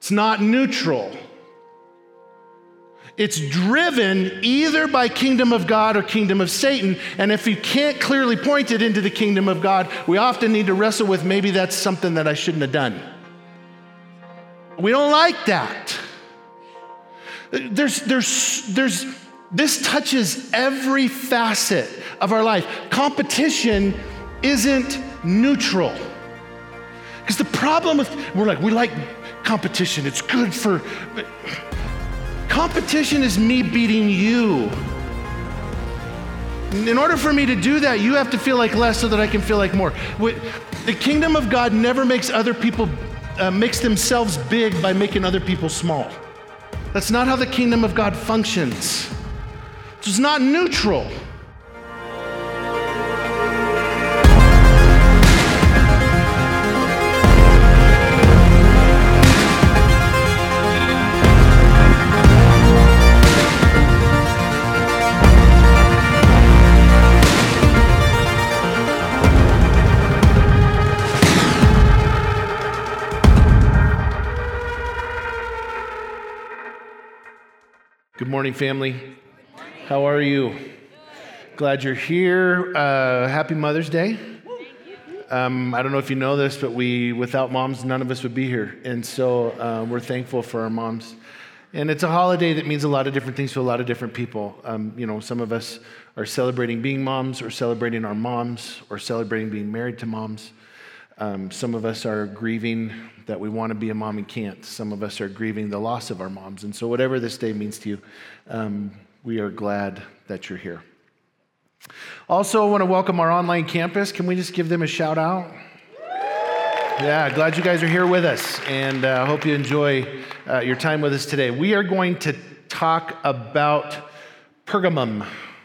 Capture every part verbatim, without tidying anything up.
It's not neutral. It's driven either by kingdom of God or kingdom of Satan. And if you can't clearly point it into the kingdom of God, we often need to wrestle with maybe that's something that I shouldn't have done. We don't like that. There's, there's, there's, this touches every facet of our life. Competition isn't neutral. Because the problem with, we're like, we like competition. It's good for, but competition is me beating you. In order for me to do that, you have to feel like less so that I can feel like more. The kingdom of God never makes other people, uh, makes themselves big by making other people small. That's not how the kingdom of God functions. It's not neutral. Good morning, family. How are you? Glad you're here. Uh, happy Mother's Day. Um, I don't know if you know this, but we, without moms, none of us would be here. And so uh, we're thankful for our moms. And it's a holiday that means a lot of different things to a lot of different people. Um, you know, some of us are celebrating being moms, or celebrating our moms, or celebrating being married to moms. Um, some of us are grieving that we want to be a mom and can't. Some of us are grieving the loss of our moms. And so whatever this day means to you, um, we are glad that you're here. Also, I want to welcome our online campus. Can we just give them a shout out? Yeah, glad you guys are here with us, and I uh, hope you enjoy uh, your time with us today. We are going to talk about Pergamum,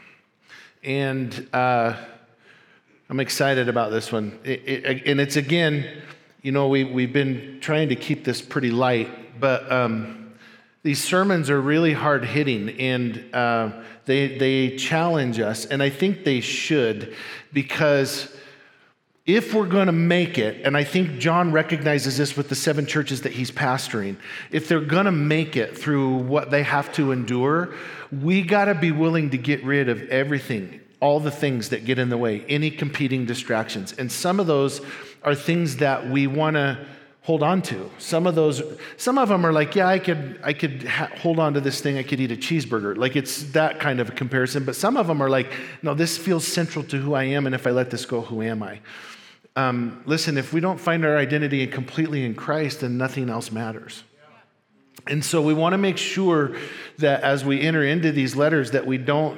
and uh, I'm excited about this one. It, it, and it's, again, you know, we, we've been trying to keep this pretty light, but um, these sermons are really hard-hitting, and uh, they, they challenge us, and I think they should, because if we're going to make it, and I think John recognizes this with the seven churches that he's pastoring, if they're going to make it through what they have to endure, we got to be willing to get rid of everything, all the things that get in the way, any competing distractions. And some of those are things that we want to hold on to. Some of those, some of them are like, yeah, I could, I could ha- hold on to this thing. I could eat a cheeseburger. Like, it's that kind of a comparison. But some of them are like, no, this feels central to who I am. And if I let this go, who am I? Um, listen, if we don't find our identity completely in Christ, then nothing else matters. And so we want to make sure that as we enter into these letters, that we don't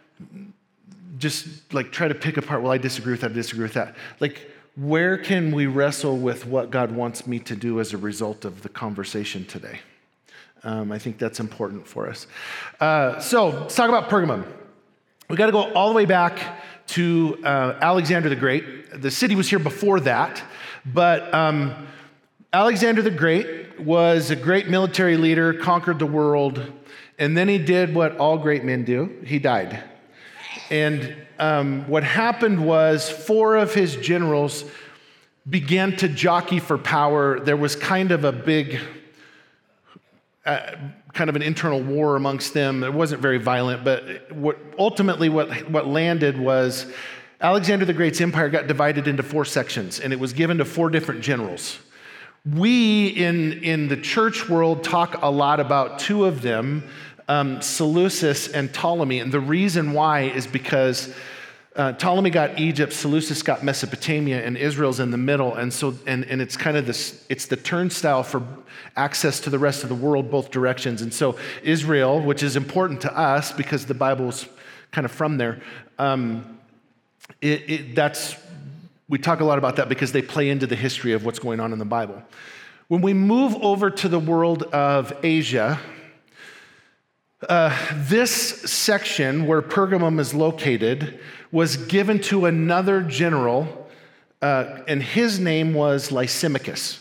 just like try to pick apart, well, I disagree with that, I disagree with that. Like, where can we wrestle with what God wants me to do as a result of the conversation today? Um, I think that's important for us. Uh, so let's talk about Pergamum. We got to go all the way back to uh, Alexander the Great. The city was here before that, but um, Alexander the Great was a great military leader, conquered the world, and then he did what all great men do. He died. And um, what happened was four of his generals began to jockey for power. There was kind of a big, uh, kind of an internal war amongst them. It wasn't very violent, but what, ultimately what, what landed was Alexander the Great's empire got divided into four sections, and it was given to four different generals. We in, in the church world talk a lot about two of them, Um, Seleucus and Ptolemy, and the reason why is because uh, Ptolemy got Egypt, Seleucus got Mesopotamia, and Israel's in the middle, and so and, and it's kind of this, it's the turnstile for access to the rest of the world, both directions. And so Israel, which is important to us because the Bible's kind of from there, um, it, it, that's we talk a lot about that because they play into the history of what's going on in the Bible. When we move over to the world of Asia, Uh, this section where Pergamum is located was given to another general, uh, and his name was Lysimachus.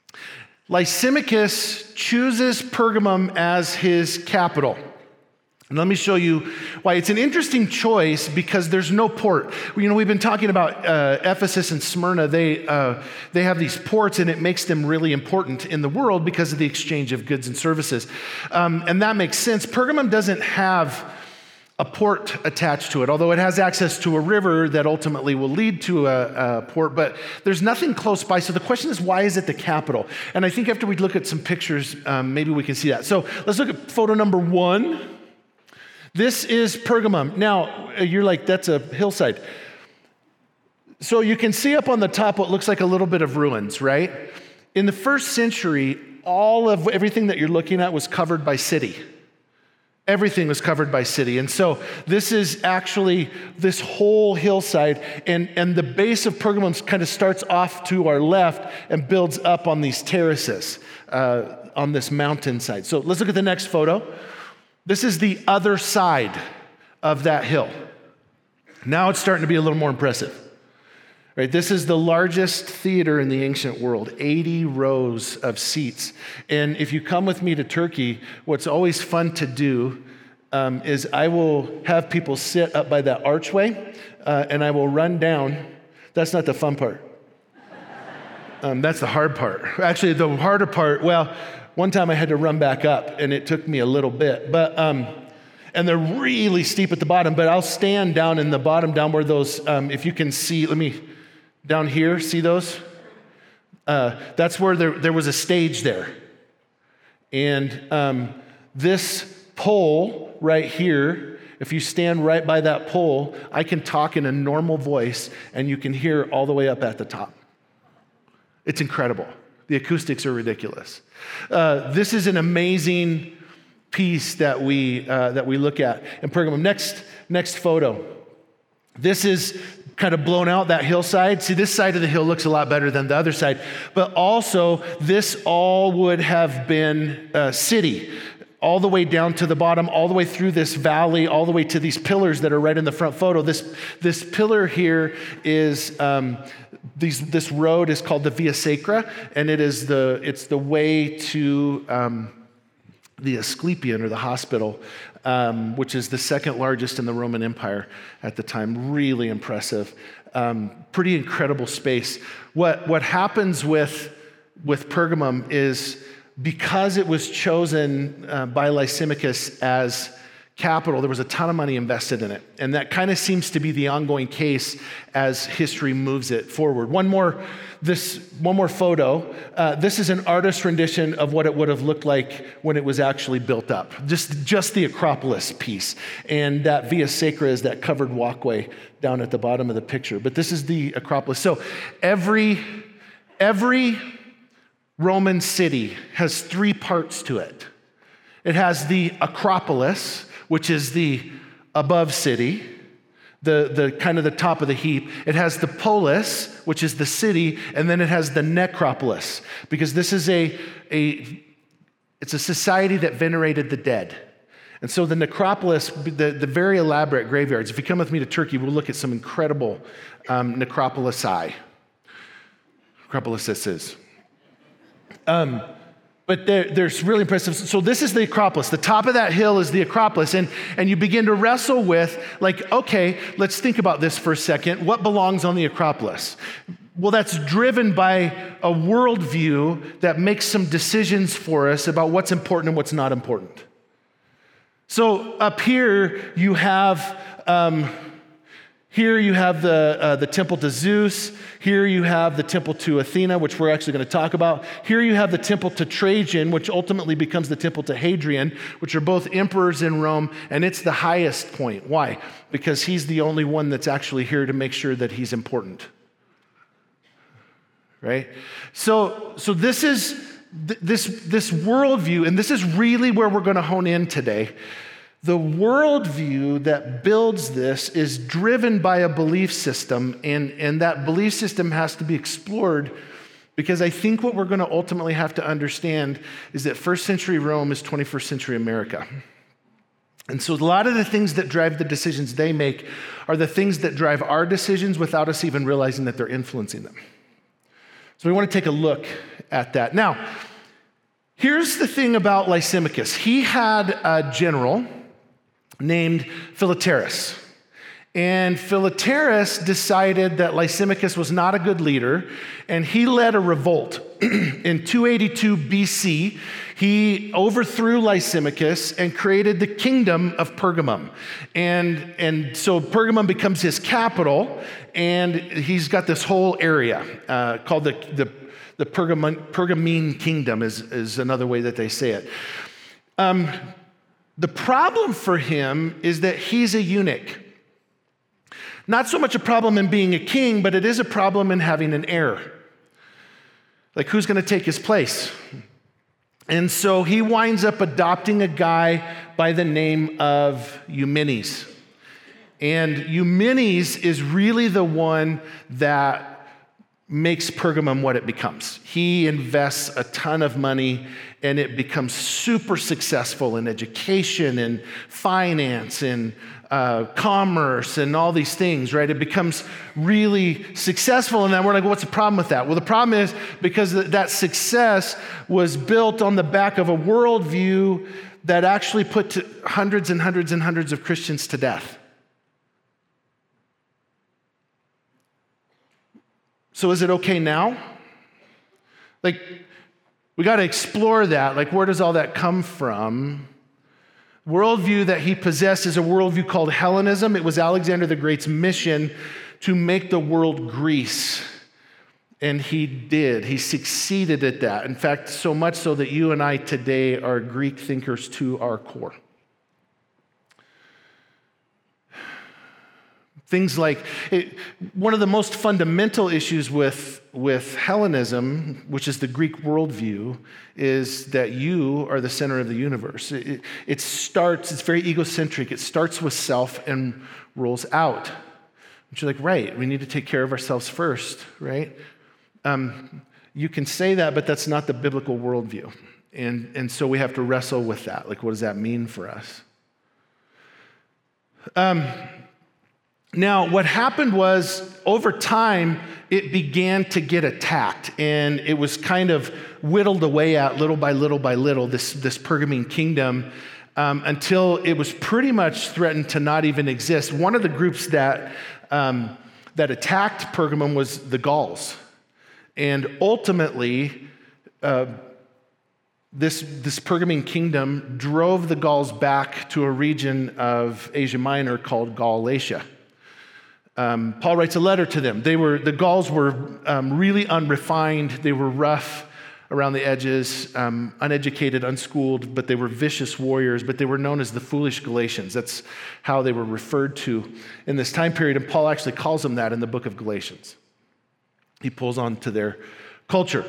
Lysimachus chooses Pergamum as his capital. And let me show you why. It's an interesting choice because there's no port. You know, we've been talking about uh, Ephesus and Smyrna. They, uh, they have these ports, and it makes them really important in the world because of the exchange of goods and services. Um, and that makes sense. Pergamum doesn't have a port attached to it, although it has access to a river that ultimately will lead to a, a port, but there's nothing close by. So the question is, why is it the capital? And I think after we look at some pictures, um, maybe we can see that. So let's look at photo number one. This is Pergamum. Now, you're like, that's a hillside. So you can see up on the top what looks like a little bit of ruins, right? In the first century, all of everything that you're looking at was covered by city. Everything was covered by city. And so this is actually this whole hillside, and, and the base of Pergamum kind of starts off to our left and builds up on these terraces uh, on this mountainside. So let's look at the next photo. This is the other side of that hill. Now it's starting to be a little more impressive. Right, this is the largest theater in the ancient world, eighty rows of seats. And if you come with me to Turkey, what's always fun to do um, is I will have people sit up by that archway, uh, and I will run down. That's not the fun part. Um, that's the hard part. Actually, the harder part, well, one time I had to run back up, and it took me a little bit. But um, and they're really steep at the bottom, but I'll stand down in the bottom, down where those, um, if you can see, let me... Down here, see those? Uh, that's where there, there was a stage there. And um, this pole right here, if you stand right by that pole, I can talk in a normal voice and you can hear all the way up at the top. It's incredible. The acoustics are ridiculous. Uh, this is an amazing piece that we, uh, that we look at in Pergamum. Next, next photo. This is kind of blown out, that hillside. See, this side of the hill looks a lot better than the other side. But also, this all would have been a city, all the way down to the bottom, all the way through this valley, all the way to these pillars that are right in the front photo. This, this pillar here is, um, these, this road is called the Via Sacra, and it is the, it's the way to um, the Asclepion, or the hospital, Um, which is the second largest in the Roman Empire at the time. Really impressive. Um, pretty incredible space. What, what happens with, with Pergamum is because it was chosen uh, by Lysimachus as capital, there was a ton of money invested in it. And that kind of seems to be the ongoing case as history moves it forward. One more, this, one more photo. Uh, this is an artist's rendition of what it would have looked like when it was actually built up. Just, just the Acropolis piece. And that Via Sacra is that covered walkway down at the bottom of the picture. But this is the Acropolis. So every, every Roman city has three parts to it. It has the Acropolis, which is the above city, the, the kind of the top of the heap. It has the polis, which is the city, and then it has the necropolis, because this is a, a it's a society that venerated the dead. And so the necropolis, the, the very elaborate graveyards, if you come with me to Turkey, we'll look at some incredible um, necropolisi. Necropolises. Um, But there's really impressive. So this is the Acropolis. The top of that hill is the Acropolis. And, and you begin to wrestle with, like, okay, let's think about this for a second. What belongs on the Acropolis? Well, that's driven by a worldview that makes some decisions for us about what's important and what's not important. So up here, you have... Um, Here you have the, uh, the temple to Zeus. Here you have the temple to Athena, which we're actually going to talk about. Here you have the temple to Trajan, which ultimately becomes the temple to Hadrian, which are both emperors in Rome, and it's the highest point. Why? Because he's the only one that's actually here to make sure that he's important. Right? So, so this is th- this, this worldview, and this is really where we're going to hone in today. The worldview that builds this is driven by a belief system, and, and that belief system has to be explored, because I think what we're going to ultimately have to understand is that first century Rome is twenty-first century America. And so a lot of the things that drive the decisions they make are the things that drive our decisions without us even realizing that they're influencing them. So we want to take a look at that. Now, here's the thing about Lysimachus. He had a general named Philoterus. And Philoterus decided that Lysimachus was not a good leader, and he led a revolt. In two eighty-two B C, he overthrew Lysimachus and created the kingdom of Pergamum. And, and so Pergamum becomes his capital, and he's got this whole area uh, called the, the, the Pergamon, Pergamene kingdom is, is another way that they say it. Um, the problem for him is that he's a eunuch. Not so much a problem in being a king, but it is a problem in having an heir. Like, who's going to take his place? And so he winds up adopting a guy by the name of Eumenes. And Eumenes is really the one that makes Pergamum what it becomes. He invests a ton of money, and it becomes super successful in education and finance and uh, commerce and all these things, right? It becomes really successful, and then we're like, what's the problem with that? Well, the problem is because that success was built on the back of a worldview that actually put to hundreds and hundreds and hundreds of Christians to death. So is it okay now? Like, we got to explore that. Like, where does all that come from? Worldview that he possessed is a worldview called Hellenism. It was Alexander the Great's mission to make the world Greece. And he did. He succeeded at that. In fact, so much so that you and I today are Greek thinkers to our core. Things like, it, one of the most fundamental issues with, with Hellenism, which is the Greek worldview, is that you are the center of the universe. It, it starts, it's very egocentric. It starts with self and rolls out. But you're like, right, we need to take care of ourselves first, right? Um, you can say that, but that's not the biblical worldview. And, and so we have to wrestle with that. Like, what does that mean for us? Um... Now, what happened was, over time, it began to get attacked, and it was kind of whittled away at little by little by little, this, this Pergamene kingdom, um, until it was pretty much threatened to not even exist. One of the groups that, um, that attacked Pergamum was the Gauls. And ultimately, uh, this, this Pergamene kingdom drove the Gauls back to a region of Asia Minor called Galatia. Um, Paul writes a letter to them. They were the Gauls were um, really unrefined. They were rough around the edges, um, uneducated, unschooled, but they were vicious warriors. But they were known as the foolish Galatians. That's how they were referred to in this time period. And Paul actually calls them that in the book of Galatians. He pulls on to their culture.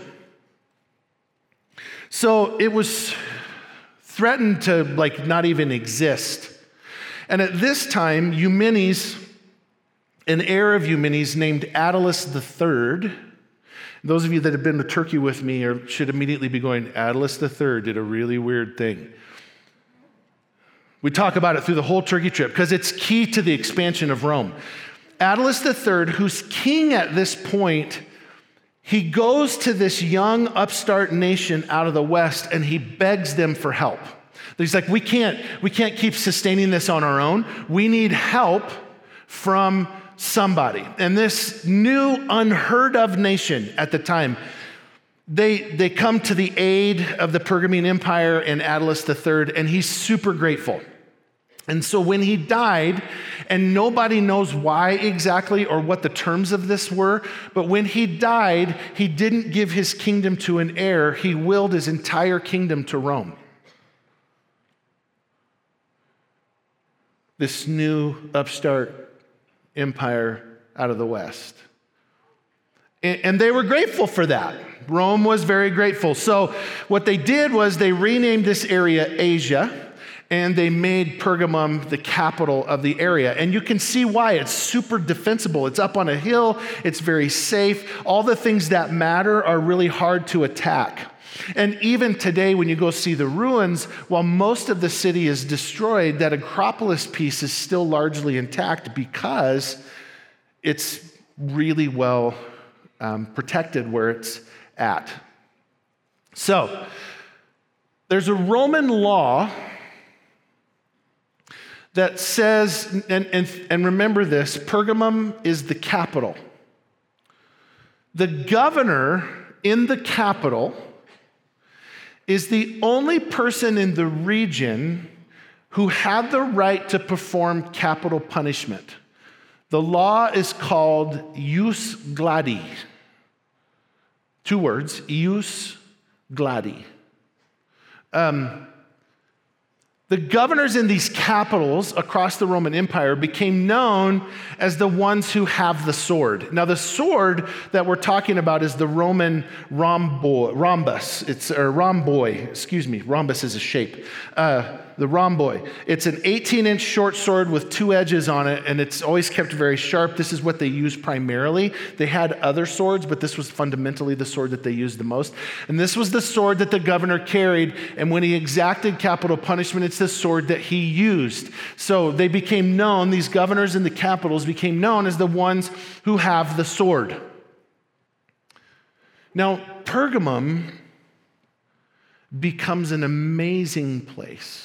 So it was threatened to like not even exist. And at this time, Eumenes, an heir of Eumenes named Attalus the Third. Those of you that have been to Turkey with me or should immediately be going, Attalus the Third did a really weird thing. We talk about it through the whole Turkey trip because it's key to the expansion of Rome. Attalus the Third, who's king at this point, he goes to this young upstart nation out of the West and he begs them for help. He's like, we can't, we can't keep sustaining this on our own. We need help from somebody. And this new unheard of nation at the time, they, they come to the aid of the Pergamene Empire and Attalus the Third, and he's super grateful. And so when he died, and nobody knows why exactly or what the terms of this were, but when he died, he didn't give his kingdom to an heir. He willed his entire kingdom to Rome. This new upstart empire out of the West. And they were grateful for that. Rome was very grateful. So what they did was they renamed this area Asia, and they made Pergamum the capital of the area. And you can see why. It's super defensible. It's up on a hill. It's very safe. All the things that matter are really hard to attack. And even today, when you go see the ruins, while most of the city is destroyed, that Acropolis piece is still largely intact because it's really well um, protected where it's at. So, there's a Roman law that says, and, and, and remember this, Pergamum is the capital. The governor in the capital is the only person in the region who had the right to perform capital punishment. The law is called ius gladi. Two words, ius gladi. Um, the governors in these capitals across the Roman Empire became known as the ones who have the sword. Now, the sword that we're talking about is the Roman rhombo, rhombus. It's or rhomboi. Excuse me. Rhombus is a shape. Uh, the rhomboi. It's an eighteen-inch short sword with two edges on it, and it's always kept very sharp. This is what they used primarily. They had other swords, but this was fundamentally the sword that they used the most. And this was the sword that the governor carried, and when he exacted capital punishment, it's the sword that he used. So they became known, these governors in the capitals became known as the ones who have the sword. Now, Pergamum becomes an amazing place.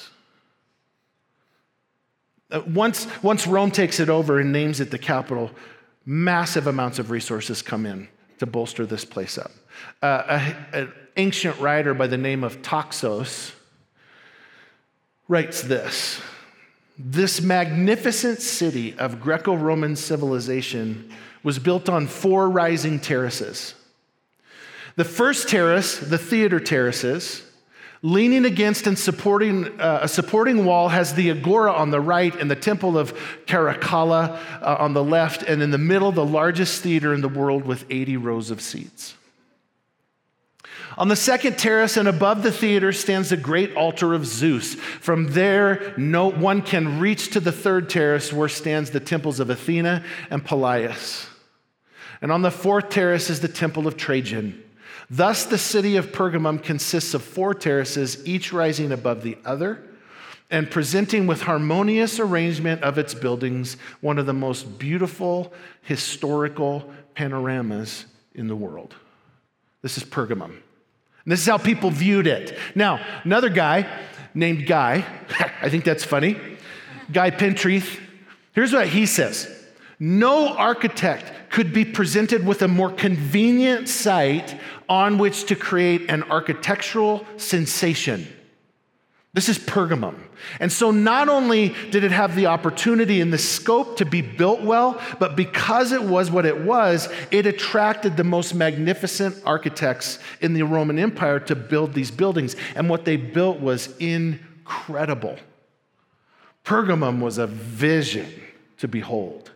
Uh, once, once Rome takes it over and names it the capital, massive amounts of resources come in to bolster this place up. Uh, an ancient writer by the name of Taxos writes this: this magnificent city of Greco-Roman civilization was built on four rising terraces. The first terrace, the theater terraces, leaning against and supporting uh, a supporting wall, has the agora on the right and the temple of Caracalla uh, on the left, and in the middle, the largest theater in the world with eighty rows of seats. On the second terrace and above the theater stands the great altar of Zeus. From there, no one can reach to the third terrace where stands the temples of Athena and Pelias. And on the fourth terrace is the temple of Trajan. Thus, the city of Pergamum consists of four terraces, each rising above the other, and presenting with harmonious arrangement of its buildings one of the most beautiful historical panoramas in the world. This is Pergamum. And this is how people viewed it. Now, another guy named Guy, I think that's funny, Guy Pentreath, here's what he says: no architect could be presented with a more convenient site on which to create an architectural sensation. This is Pergamum. And so not only did it have the opportunity and the scope to be built well, but because it was what it was, it attracted the most magnificent architects in the Roman Empire to build these buildings. And what they built was incredible. Pergamum was a vision to behold.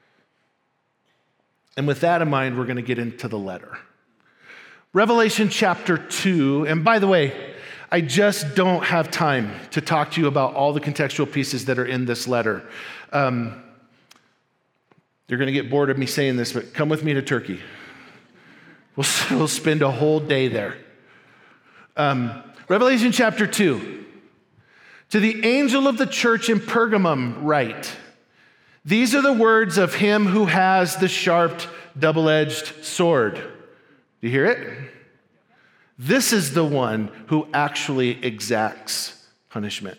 And with that in mind, we're going to get into the letter. Revelation chapter two, and by the way, I just don't have time to talk to you about all the contextual pieces that are in this letter. Um, you're going to get bored of me saying this, but come with me to Turkey. We'll, we'll spend a whole day there. Um, Revelation chapter two. To the angel of the church in Pergamum write, these are the words of him who has the sharp, double-edged sword. Do you hear it? This is the one who actually exacts punishment.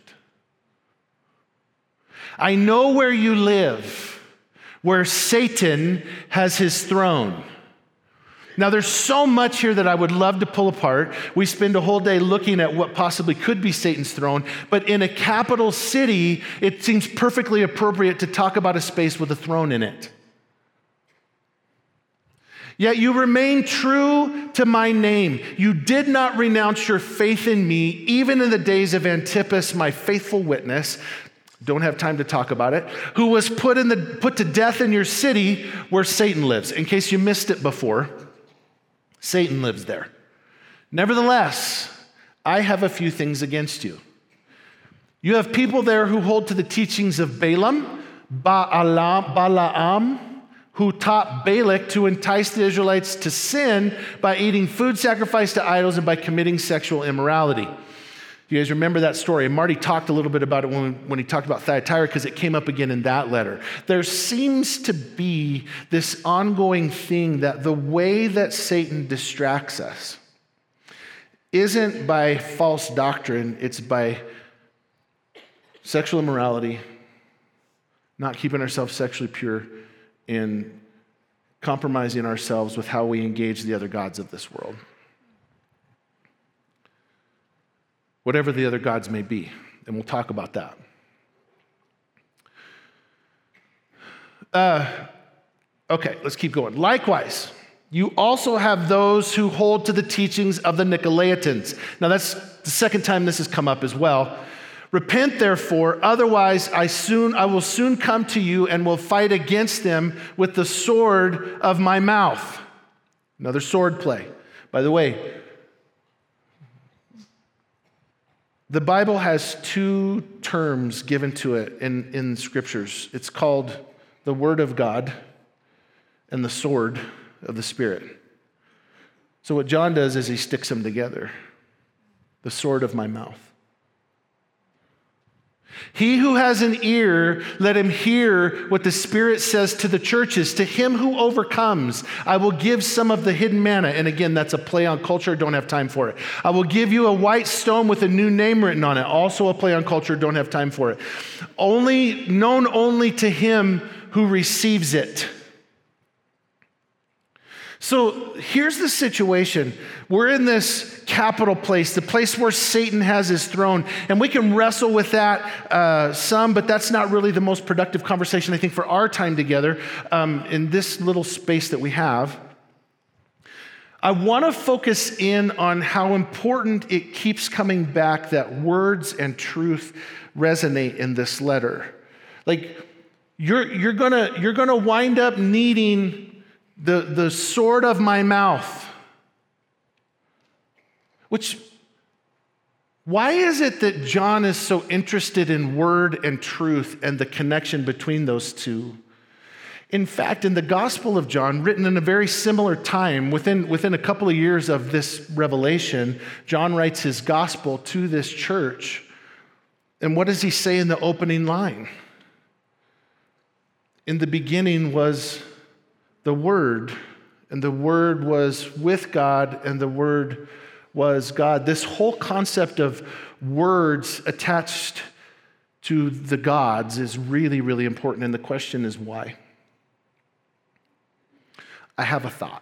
I know where you live, where Satan has his throne. Now, there's so much here that I would love to pull apart. We spend a whole day looking at what possibly could be Satan's throne, but in a capital city, it seems perfectly appropriate to talk about a space with a throne in it. Yet you remain true to my name. You did not renounce your faith in me, even in the days of Antipas, my faithful witness. Don't have time to talk about it. Who was put in the put to death in your city where Satan lives. In case you missed it before, Satan lives there. Nevertheless, I have a few things against you. You have people there who hold to the teachings of Balaam, Balaam, Balaam, who taught Balak to entice the Israelites to sin by eating food sacrificed to idols and by committing sexual immorality. You guys remember that story? And Marty talked a little bit about it when, when he talked about Thyatira, because it came up again in that letter. There seems to be this ongoing thing that the way that Satan distracts us isn't by false doctrine, it's by sexual immorality, not keeping ourselves sexually pure, and compromising ourselves with how we engage the other gods of this world. Whatever the other gods may be, and we'll talk about that. Uh, okay, let's keep going. Likewise, you also have those who hold to the teachings of the Nicolaitans. Now, that's the second time this has come up as well. Repent, therefore, otherwise I soon I will soon come to you and will fight against them with the sword of my mouth. Another sword play. By the way, the Bible has two terms given to it in, in scriptures. It's called the Word of God and the sword of the Spirit. So what John does is he sticks them together. The sword of my mouth. He who has an ear, let him hear what the Spirit says to the churches. To him who overcomes, I will give some of the hidden manna. And again, that's a play on culture. Don't have time for it. I will give you a white stone with a new name written on it. Also a play on culture. Don't have time for it. Only known only to him who receives it. So here's the situation. We're in this capital place, the place where Satan has his throne, and we can wrestle with that uh, some, but that's not really the most productive conversation, I think, for our time together um, in this little space that we have. I want to focus in on how important it keeps coming back that words and truth resonate in this letter. Like, you're, you're gonna, you're gonna wind up needing The, the sword of my mouth, which, why is it that John is so interested in word and truth and the connection between those two? In fact, in the Gospel of John, written in a very similar time, within, within a couple of years of this revelation, John writes his gospel to this church. And what does he say in the opening line? In the beginning was the Word, and the Word was with God, and the Word was God. This whole concept of words attached to the gods is really, really important, and the question is why? I have a thought.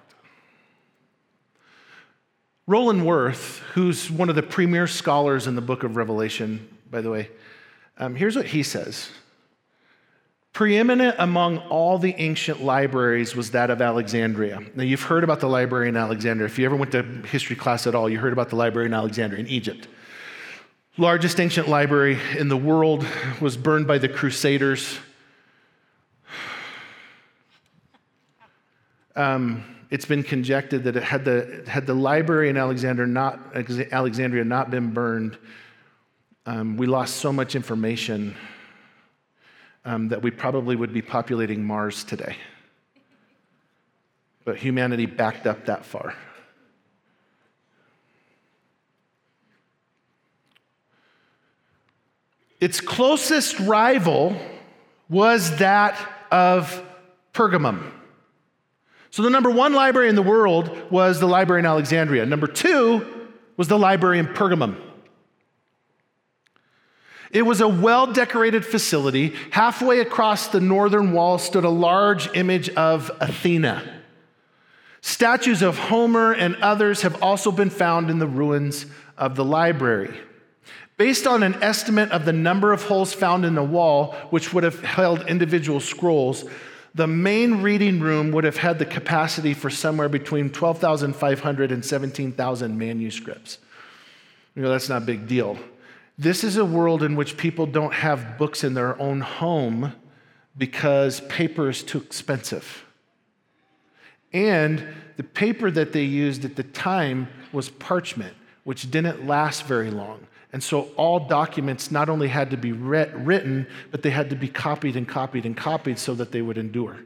Roland Worth, who's one of the premier scholars in the book of Revelation, by the way, um, here's what he says. Preeminent among all the ancient libraries was that of Alexandria. Now, you've heard about the library in Alexandria. If you ever went to history class at all, you heard about the library in Alexandria in Egypt. Largest ancient library in the world, was burned by the Crusaders. Um, it's been conjectured that it had the, had the library in Alexandria not, Alexandria not been burned, um, we lost so much information Um, that we probably would be populating Mars today. But humanity backed up that far. Its closest rival was that of Pergamum. So the number one library in the world was the library in Alexandria. Number two was the library in Pergamum. It was a well-decorated facility. Halfway across the northern wall stood a large image of Athena. Statues of Homer and others have also been found in the ruins of the library. Based on an estimate of the number of holes found in the wall, which would have held individual scrolls, the main reading room would have had the capacity for somewhere between twelve thousand five hundred and seventeen thousand manuscripts. You know, that's not a big deal. This is a world in which people don't have books in their own home because paper is too expensive. And the paper that they used at the time was parchment, which didn't last very long. And so all documents not only had to be read, written, but they had to be copied and copied and copied so that they would endure.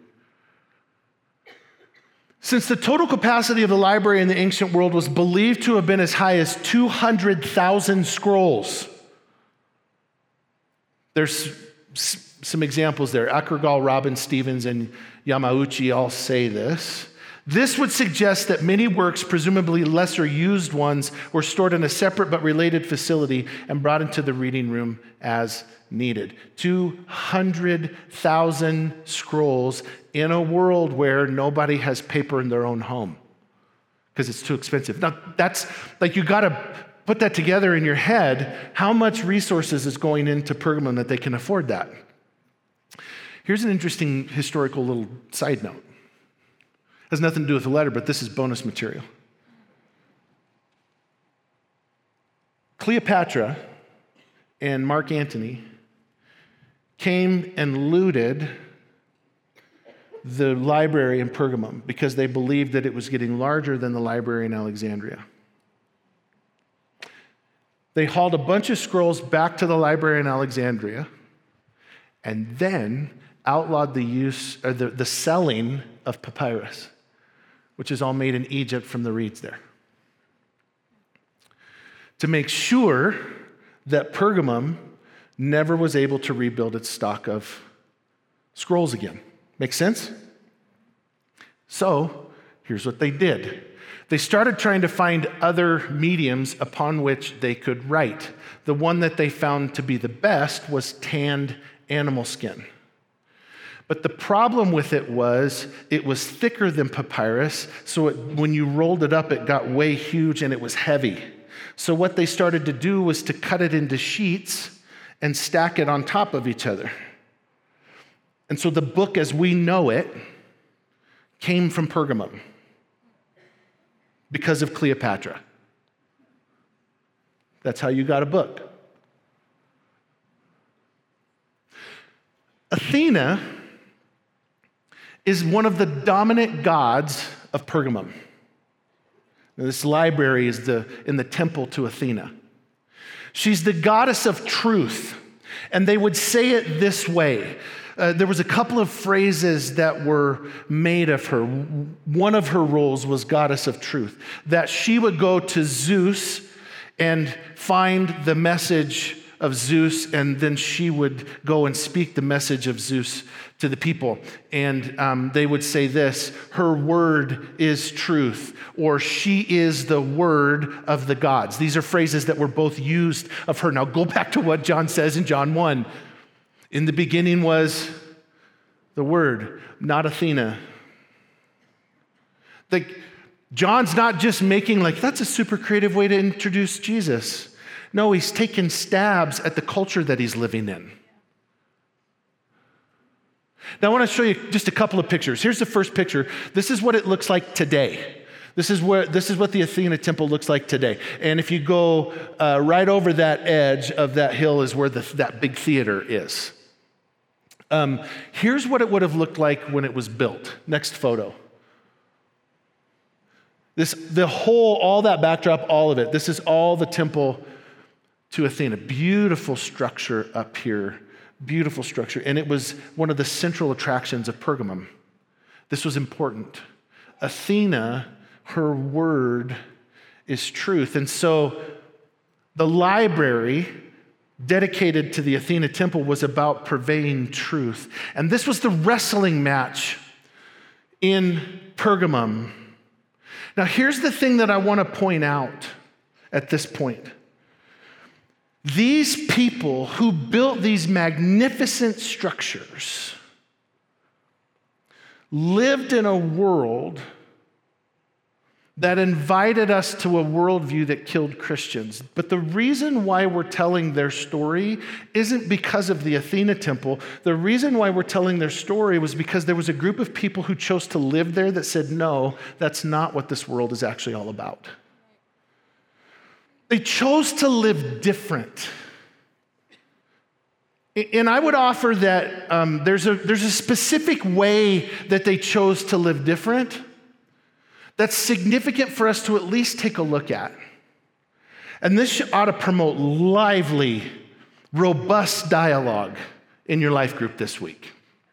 Since the total capacity of the library in the ancient world was believed to have been as high as two hundred thousand scrolls, there's some examples there. Akergal, Robbins, Stevens, and Yamauchi all say this. This would suggest that many works, presumably lesser used ones, were stored in a separate but related facility and brought into the reading room as needed. two hundred thousand scrolls in a world where nobody has paper in their own home because it's too expensive. Now, that's like you got to put that together in your head. How much resources is going into Pergamum that they can afford that? Here's an interesting historical little side note. Has nothing to do with the letter, but this is bonus material. Cleopatra and Mark Antony came and looted the library in Pergamum because they believed that it was getting larger than the library in Alexandria. They hauled a bunch of scrolls back to the library in Alexandria and then outlawed the use or the, the selling of papyrus, which is all made in Egypt from the reeds there, to make sure that Pergamum never was able to rebuild its stock of scrolls again. Make sense? So, here's what they did. They started trying to find other mediums upon which they could write. The one that they found to be the best was tanned animal skin. But the problem with it was it was thicker than papyrus, so it, when you rolled it up, it got way huge and it was heavy. So what they started to do was to cut it into sheets and stack it on top of each other. And so the book as we know it came from Pergamum because of Cleopatra. That's how you got a book. Athena is one of the dominant gods of Pergamum. Now, this library is the, in the temple to Athena. She's the goddess of truth, and they would say it this way. Uh, there was a couple of phrases that were made of her. One of her roles was goddess of truth, that she would go to Zeus and find the message of Zeus, and then she would go and speak the message of Zeus to the people. And um, they would say this: her word is truth, or she is the word of the gods. These are phrases that were both used of her. Now go back to what John says in John one. In the beginning was the Word, not Athena. Like, John's not just making like, that's a super creative way to introduce Jesus. No, he's taking stabs at the culture that he's living in. Now, I want to show you just a couple of pictures. Here's the first picture. This is what it looks like today. This is where this is what the Athena temple looks like today. And if you go uh, right over that edge of that hill is where the, that big theater is. Um, here's what it would have looked like when it was built. Next photo. This, the whole, all that backdrop, all of it. This is all the temple to Athena. Beautiful structure up here. Beautiful structure. And it was one of the central attractions of Pergamum. This was important. Athena, her word is truth. And so the library dedicated to the Athena temple was about purveying truth. And this was the wrestling match in Pergamum. Now, here's the thing that I want to point out at this point. These people who built these magnificent structures lived in a world that invited us to a worldview that killed Christians. But the reason why we're telling their story isn't because of the Athena temple. The reason why we're telling their story was because there was a group of people who chose to live there that said, no, that's not what this world is actually all about. They chose to live different. And I would offer that um, there's a, there's a specific way that they chose to live different that's significant for us to at least take a look at. And this ought to promote lively, robust dialogue in your life group this week.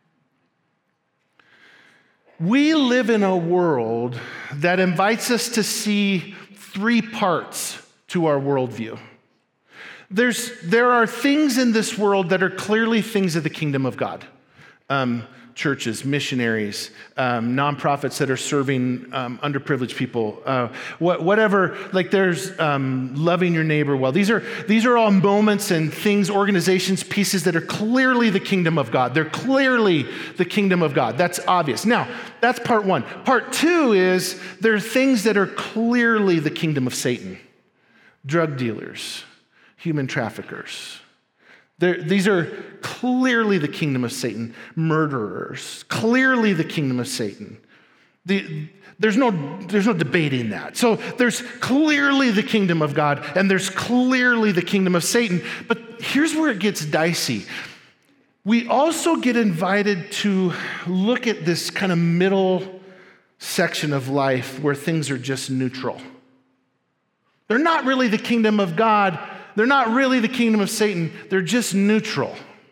We live in a world that invites us to see three parts to our worldview. There's, there are things in this world that are clearly things of the kingdom of God. um, churches, missionaries, um, nonprofits that are serving um, underprivileged people, uh, wh- whatever, like there's um, loving your neighbor well. These are, these are all moments and things, organizations, pieces that are clearly the kingdom of God. They're clearly the kingdom of God. That's obvious. Now, that's part one. Part two is there are things that are clearly the kingdom of Satan. Drug dealers, human traffickers. They're, these are clearly the kingdom of Satan. Murderers, clearly the kingdom of Satan. The, there's no, there's no debating that. So there's clearly the kingdom of God, and there's clearly the kingdom of Satan. But here's where it gets dicey. We also get invited to look at this kind of middle section of life where things are just neutral. They're not really the kingdom of God. They're not really the kingdom of Satan. They're just neutral.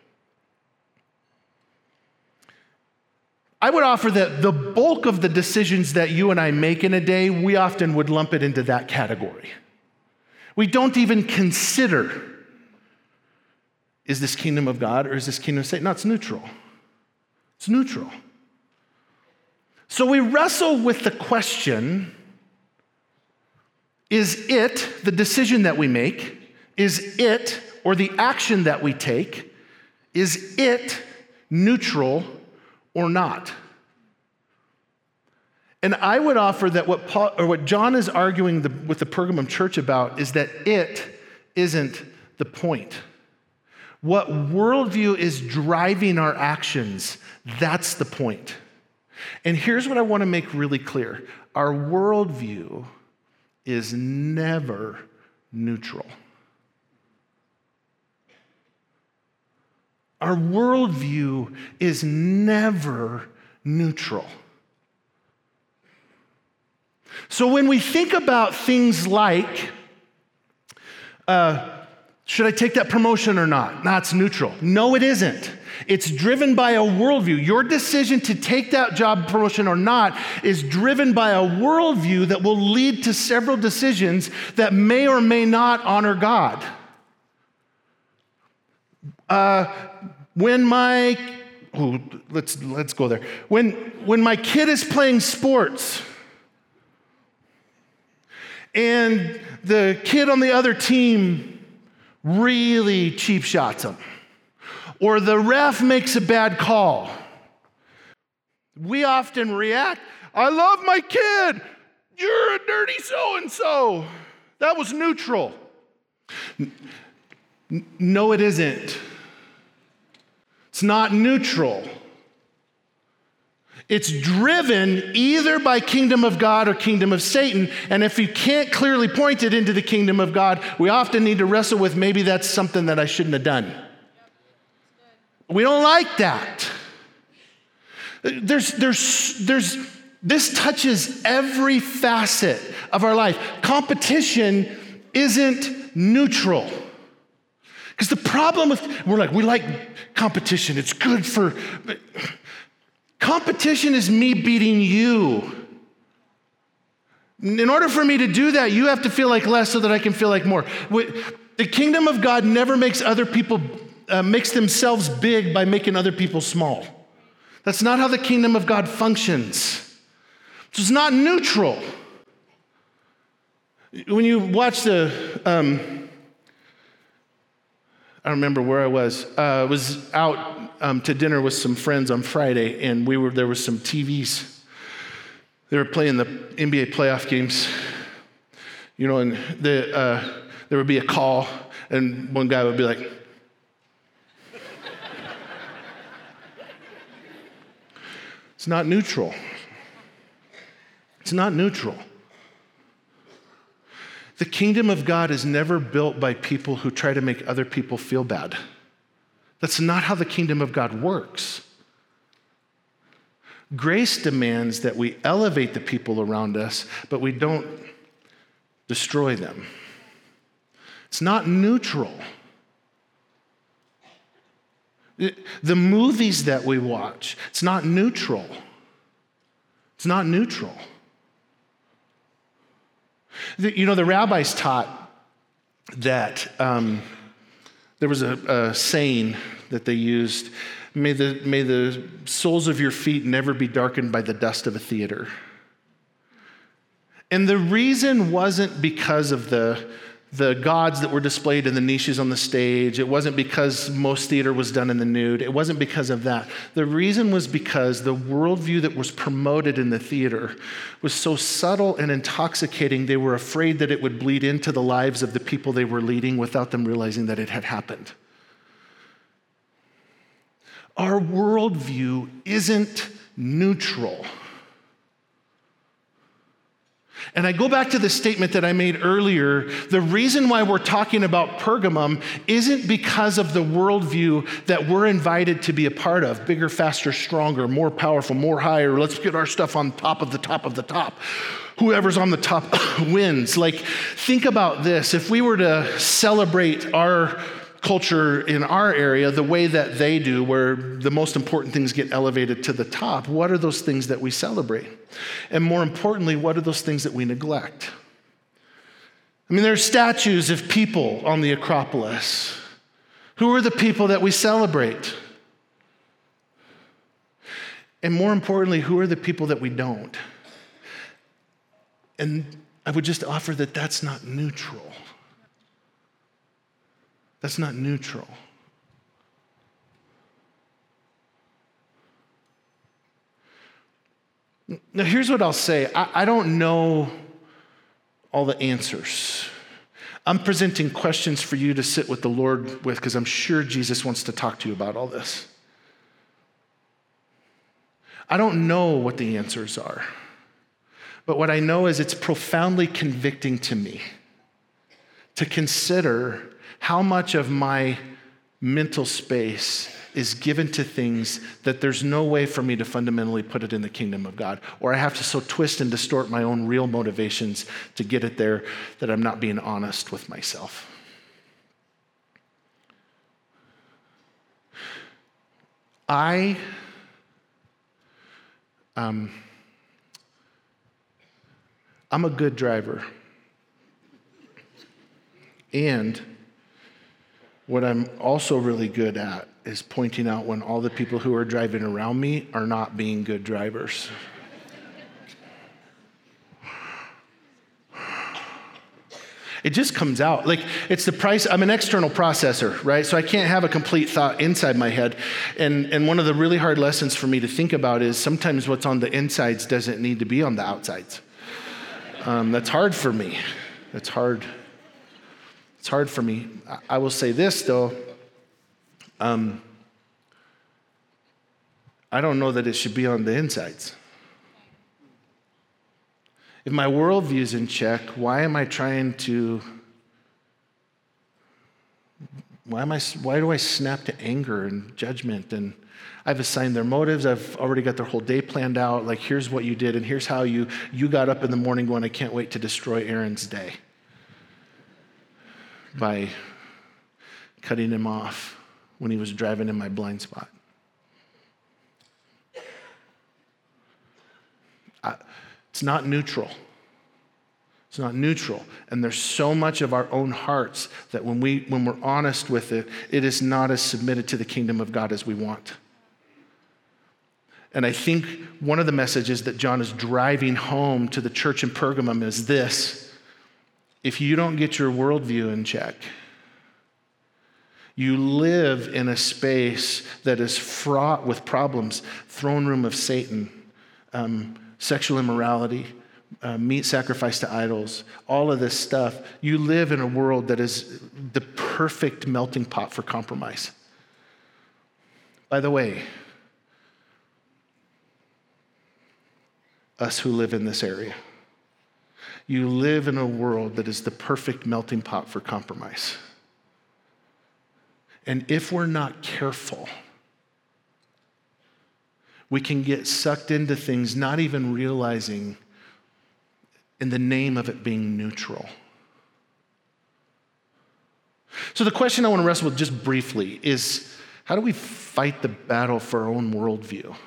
I would offer that the bulk of the decisions that you and I make in a day, we often would lump it into that category. We don't even consider, is this kingdom of God or is this kingdom of Satan? No, it's neutral. It's neutral. So we wrestle with the question, is it the decision that we make? Is it, or the action that we take, is it neutral or not? And I would offer that what Paul, or what John is arguing the, with the Pergamum church about is that it isn't the point. What worldview is driving our actions, that's the point. And here's what I want to make really clear. Our worldview is never neutral. Our worldview is never neutral. So when we think about things like, uh, should I take that promotion or not? No, it's neutral. No, it isn't. It's driven by a worldview. Your decision to take that job promotion or not is driven by a worldview that will lead to several decisions that may or may not honor God. Uh, when my, ooh, let's let's go there. When when my kid is playing sports, and the kid on the other team really cheap shots him, or the ref makes a bad call, we often react, I love my kid, you're a dirty so-and-so. That was neutral. N- no, it isn't. It's not neutral. It's driven either by kingdom of God or kingdom of Satan. And if you can't clearly point it into the kingdom of God, we often need to wrestle with maybe that's something that I shouldn't have done. We don't like that. There's, there's, there's, this touches every facet of our life. Competition isn't neutral. Because the problem with, we're like, we like competition. It's good for, competition is me beating you. In order for me to do that, you have to feel like less so that I can feel like more. The kingdom of God never makes other people, uh, makes themselves big by making other people small. That's not how the kingdom of God functions. So it's not neutral. When you watch the, um, I don't remember where I was. Uh, I was out um, to dinner with some friends on Friday, and we were there was some T Vs. They were playing the N B A playoff games, you know, and the, uh, there would be a call, and one guy would be like, it's not neutral. It's not neutral. The kingdom of God is never built by people who try to make other people feel bad. That's not how the kingdom of God works. Grace demands that we elevate the people around us, but we don't destroy them. It's not neutral. The movies that we watch, it's not neutral. It's not neutral. The, you know, the rabbis taught that um, There was a, a saying that they used, may the, may the soles of your feet never be darkened by the dust of a theater. And the reason wasn't because of the, the gods that were displayed in the niches on the stage. It wasn't because most theater was done in the nude. It wasn't because of that. The reason was because the worldview that was promoted in the theater was so subtle and intoxicating, they were afraid that it would bleed into the lives of the people they were leading without them realizing that it had happened. Our worldview isn't neutral. And I go back to the statement that I made earlier. The reason why we're talking about Pergamum isn't because of the worldview that we're invited to be a part of. Bigger, faster, stronger, more powerful, more higher. Let's get our stuff on top of the top of the top. Whoever's on the top wins. Like, think about this. If we were to celebrate our culture in our area the way that they do, where the most important things get elevated to the top, what are those things that we celebrate? And more importantly, what are those things that we neglect? I mean, there's statues of people on the Acropolis. Who are the people that we celebrate? And more importantly, who are the people that we don't? And I would just offer that that's not neutral. That's not neutral. Now, here's what I'll say. I, I don't know all the answers. I'm presenting questions for you to sit with the Lord with, because I'm sure Jesus wants to talk to you about all this. I don't know what the answers are, but what I know is it's profoundly convicting to me to consider how much of my mental space is given to things that there's no way for me to fundamentally put it in the kingdom of God, or I have to so twist and distort my own real motivations to get it there that I'm not being honest with myself. I, um, I'm a good driver. And what I'm also really good at is pointing out when all the people who are driving around me are not being good drivers. It just comes out. Like, it's the price. I'm an external processor, right? So I can't have a complete thought inside my head. And, and one of the really hard lessons for me to think about is sometimes what's on the insides doesn't need to be on the outsides. Um, that's hard for me. That's hard. It's hard for me. I will say this, though. Um, I don't know that it should be on the insides. If my worldview is in check, why am I trying to, why am I, why do I snap to anger and judgment? And I've assigned their motives. I've already got their whole day planned out. Like, here's what you did, and here's how you, you got up in the morning going, I can't wait to destroy Aaron's day. By cutting him off when he was driving in my blind spot. I, it's not neutral. It's not neutral. And there's so much of our own hearts that when, we, when we're honest with it, it is not as submitted to the kingdom of God as we want. And I think one of the messages that John is driving home to the church in Pergamum is this. If you don't get your worldview in check, you live in a space that is fraught with problems, throne room of Satan, um, sexual immorality, uh, meat sacrificed to idols, all of this stuff. You live in a world that is the perfect melting pot for compromise. By the way, us who live in this area, you live in a world that is the perfect melting pot for compromise. And if we're not careful, we can get sucked into things not even realizing in the name of it being neutral. So the question I want to wrestle with just briefly is, how do we fight the battle for our own worldview?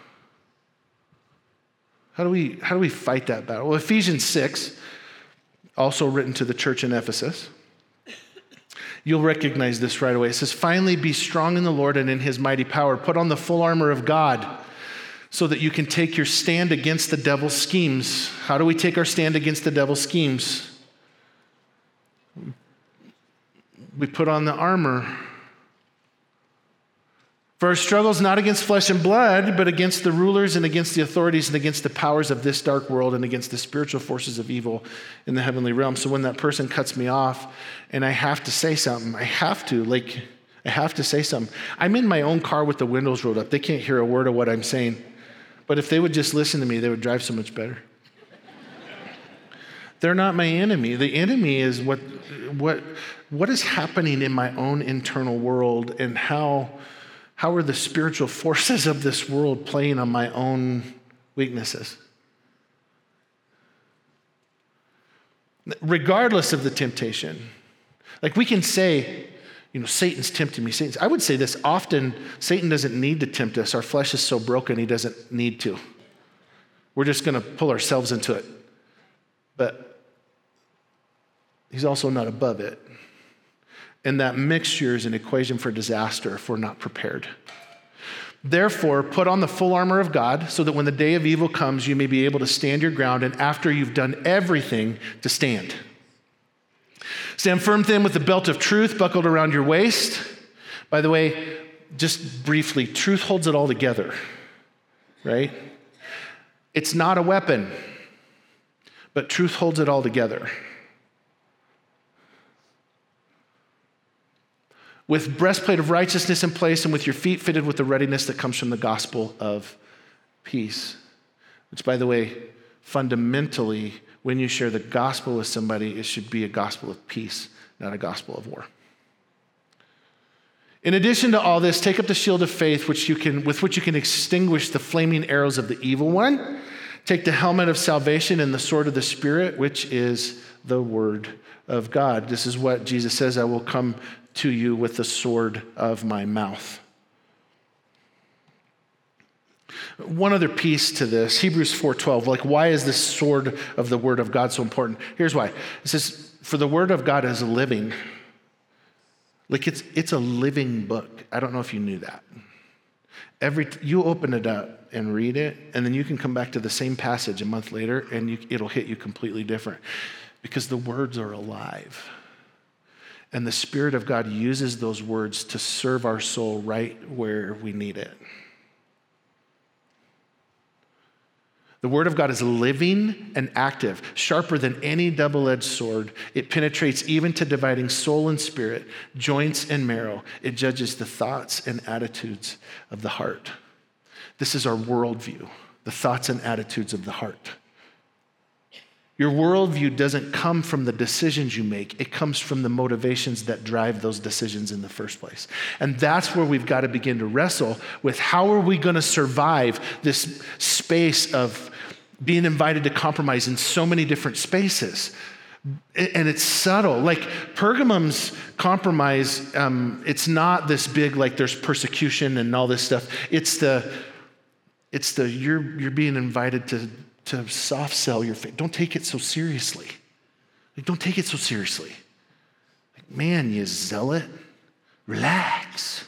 How do we, how do we fight that battle? Well, Ephesians six, also written to the church in Ephesus, You'll recognize this right away. It says, finally, be strong in the Lord and in his mighty power. Put on the full armor of God so that you can take your stand against the devil's schemes. How do we take our stand against the devil's schemes? We put on the armor. For our struggle is not against flesh and blood, but against the rulers and against the authorities and against the powers of this dark world and against the spiritual forces of evil in the heavenly realm. So when that person cuts me off and I have to say something, I have to, like, I have to say something. I'm in my own car with the windows rolled up. They can't hear a word of what I'm saying. But if they would just listen to me, they would drive so much better. They're not my enemy. The enemy is what, what, what is happening in my own internal world and how... How are the spiritual forces of this world playing on my own weaknesses? Regardless of the temptation, like we can say, you know, Satan's tempting me. Satan's, I would say this often, Satan doesn't need to tempt us. Our flesh is so broken, he doesn't need to. We're just going to pull ourselves into it. But he's also not above it. And that mixture is an equation for disaster if we're not prepared. Therefore, put on the full armor of God so that when the day of evil comes, you may be able to stand your ground, and after you've done everything, to stand. Stand firm then with the belt of truth buckled around your waist. By the way, just briefly, truth holds it all together, right? It's not a weapon, but truth holds it all together. With breastplate of righteousness in place and with your feet fitted with the readiness that comes from the gospel of peace. Which, by the way, fundamentally, when you share the gospel with somebody, it should be a gospel of peace, not a gospel of war. In addition to all this, take up the shield of faith which you can, with which you can extinguish the flaming arrows of the evil one. Take the helmet of salvation and the sword of the Spirit, which is the word of God. This is what Jesus says, I will come to you with the sword of my mouth. One other piece to this, Hebrews four twelve, like why is this sword of the word of God so important? Here's why. It says, for the word of God is living. Like it's it's a living book. I don't know if you knew that. Every you open it up and read it, and then you can come back to the same passage a month later, and you, it'll hit you completely different because the words are alive. And the Spirit of God uses those words to serve our soul right where we need it. The Word of God is living and active, sharper than any double-edged sword. It penetrates even to dividing soul and spirit, joints and marrow. It judges the thoughts and attitudes of the heart. This is our worldview, the thoughts and attitudes of the heart. Your worldview doesn't come from the decisions you make. It comes from the motivations that drive those decisions in the first place. And that's where we've got to begin to wrestle with how are we going to survive this space of being invited to compromise in so many different spaces. And it's subtle. Like Pergamum's compromise, um, it's not this big, like there's persecution and all this stuff. It's the, it's the you're you're being invited to to soft sell your faith. Don't take it so seriously. Like, don't take it so seriously. Like, man, you zealot, relax.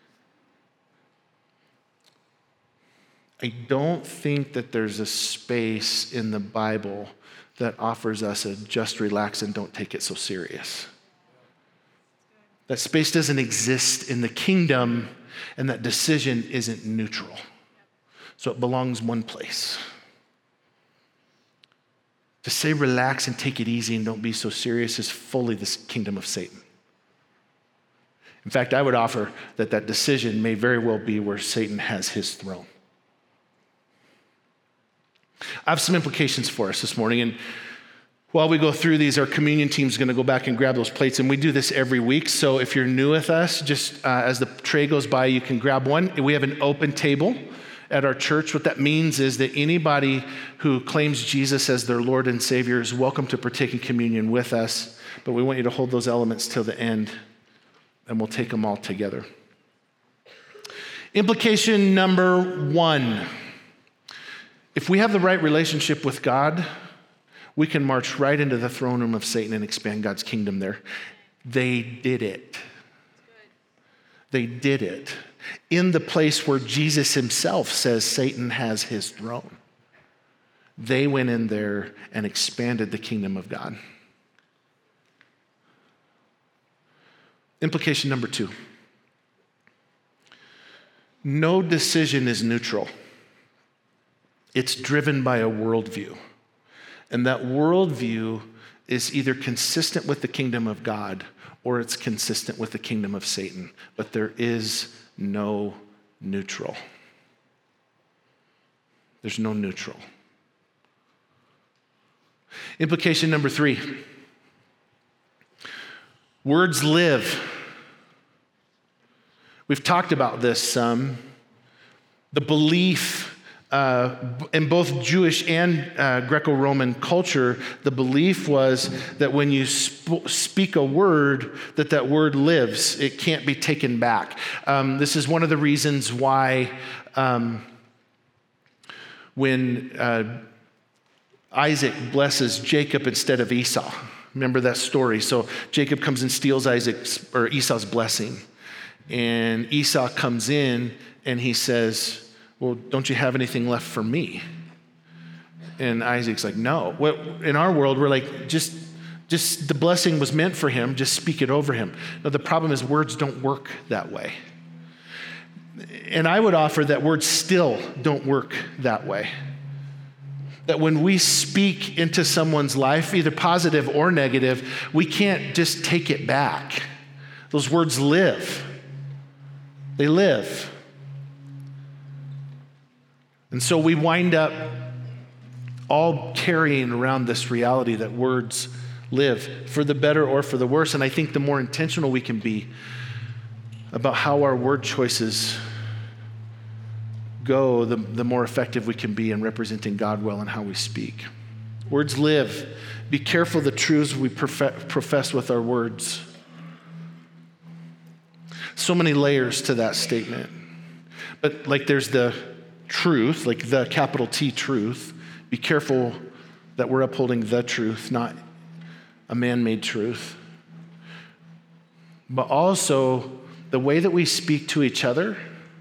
I don't think that there's a space in the Bible that offers us a just relax and don't take it so serious. That space doesn't exist in the kingdom, and that decision isn't neutral. So it belongs one place. To say relax and take it easy and don't be so serious is fully the kingdom of Satan. In fact, I would offer that that decision may very well be where Satan has his throne. I have some implications for us this morning, and while we go through these, our communion team is going to go back and grab those plates, and we do this every week. So if you're new with us, just uh, as the tray goes by, you can grab one. We have an open table at our church. What that means is that anybody who claims Jesus as their Lord and Savior is welcome to partake in communion with us, but we want you to hold those elements till the end, and we'll take them all together. Implication number one. If we have the right relationship with God, we can march right into the throne room of Satan and expand God's kingdom there. They did it. They did it in the place where Jesus himself says Satan has his throne. They went in there and expanded the kingdom of God. Implication number two. No decision is neutral. It's driven by a worldview. And that worldview is either consistent with the kingdom of God or it's consistent with the kingdom of Satan. But there is no neutral. There's no neutral. Implication number three. Words live. We've talked about this some. The belief uh, in both Jewish and uh, Greco-Roman culture, the belief was that when you sp- speak a word, that that word lives. It can't be taken back. Um, this is one of the reasons why um, when uh, Isaac blesses Jacob instead of Esau. Remember that story? So Jacob comes and steals Isaac's or Esau's blessing. And Esau comes in and he says, well, don't you have anything left for me? And Isaac's like, no. Well, in our world, we're like, just, just the blessing was meant for him, just speak it over him. No, the problem is words don't work that way. And I would offer that words still don't work that way. That when we speak into someone's life, either positive or negative, we can't just take it back. Those words live. They live. And so we wind up all carrying around this reality that words live, for the better or for the worse. And I think the more intentional we can be about how our word choices go, the, the more effective we can be in representing God well in how we speak. Words live. Be careful the truths we prof- profess with our words. So many layers to that statement. But like there's the truth, like the capital T truth. Be careful that we're upholding the truth, not a man-made truth. But also the way that we speak to each other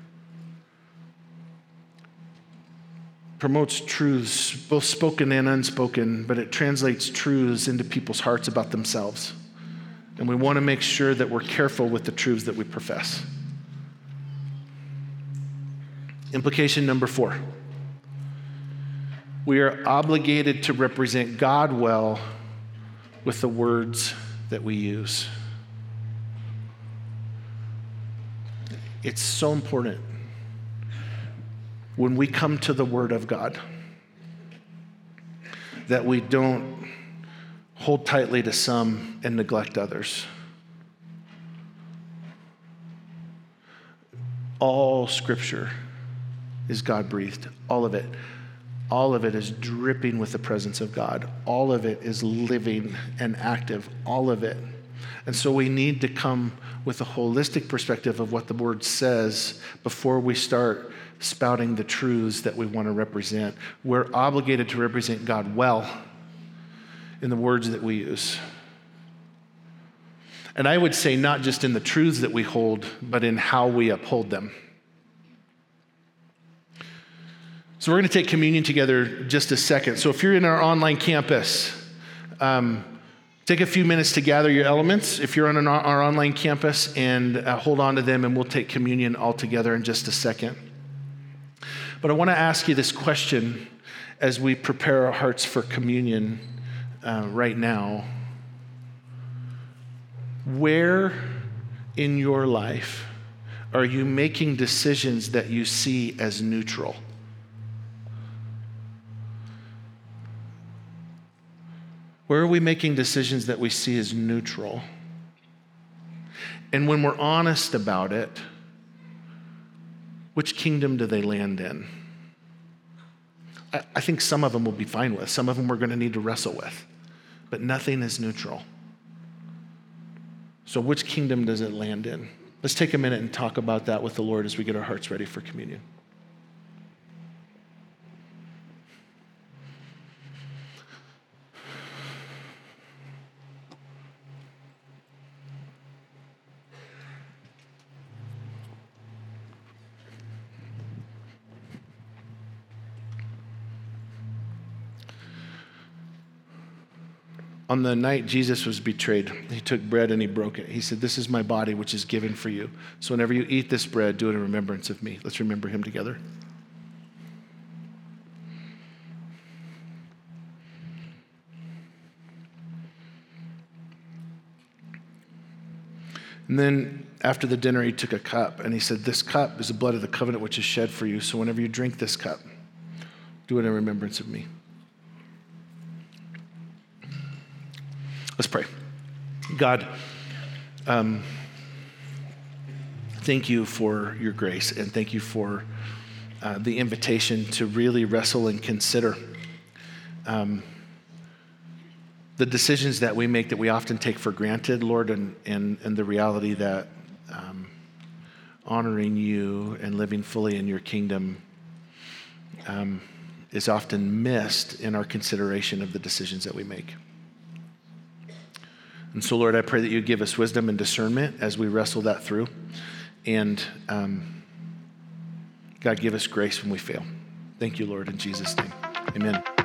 promotes truths, both spoken and unspoken, but it translates truths into people's hearts about themselves. And we want to make sure that we're careful with the truths that we profess. Implication number four. We are obligated to represent God well with the words that we use. It's so important when we come to the Word of God that we don't hold tightly to some and neglect others. All Scripture is God-breathed, all of it. All of it is dripping with the presence of God. All of it is living and active, all of it. And so we need to come with a holistic perspective of what the Word says before we start spouting the truths that we want to represent. We're obligated to represent God well in the words that we use. And I would say not just in the truths that we hold, but in how we uphold them. So we're going to take communion together just a second. So if you're in our online campus, um, take a few minutes to gather your elements. If you're on an, our online campus, and uh, hold on to them, and we'll take communion all together in just a second. But I want to ask you this question as we prepare our hearts for communion uh, right now. Where in your life are you making decisions that you see as neutral? Where are we making decisions that we see as neutral? And when we're honest about it, which kingdom do they land in? I, I think some of them we'll be fine with. Some of them we're going to need to wrestle with. But nothing is neutral. So which kingdom does it land in? Let's take a minute and talk about that with the Lord as we get our hearts ready for communion. On the night Jesus was betrayed, he took bread and he broke it. He said, this is my body, which is given for you. So whenever you eat this bread, do it in remembrance of me. Let's remember him together. And then after the dinner, he took a cup and he said, this cup is the blood of the covenant which is shed for you. So whenever you drink this cup, do it in remembrance of me. Let's pray. God, um, thank you for your grace, and thank you for uh, the invitation to really wrestle and consider um, the decisions that we make that we often take for granted, Lord, and, and, and the reality that um, honoring you and living fully in your kingdom um, is often missed in our consideration of the decisions that we make. And so, Lord, I pray that you give us wisdom and discernment as we wrestle that through. And um, God, give us grace when we fail. Thank you, Lord, in Jesus' name. Amen.